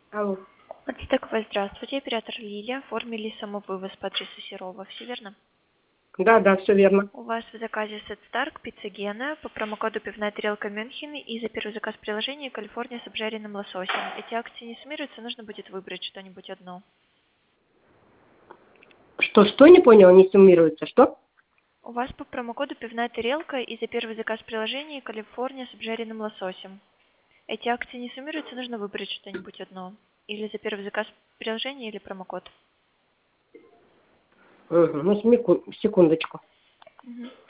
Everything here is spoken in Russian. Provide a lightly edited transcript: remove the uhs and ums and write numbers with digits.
Алло. Ацтековая, здравствуйте. Оператор Лилия. Оформили самовывоз по адресу Серова. Все верно? Да, да, все верно. У вас в заказе Сет Старк, пицца Гена, по промокоду пивная тарелка Мюнхен и за первый заказ приложения Калифорния с обжаренным лососем. Эти акции не суммируются, нужно будет выбрать что-нибудь одно. Что, не понял, не суммируется, что? У вас по промокоду пивная тарелка и за первый заказ приложения Калифорния с обжаренным лососем. Эти акции не суммируются, нужно выбрать что-нибудь одно. Или за первый заказ приложения, или промокод. Угу, ну, секундочку. Мгм.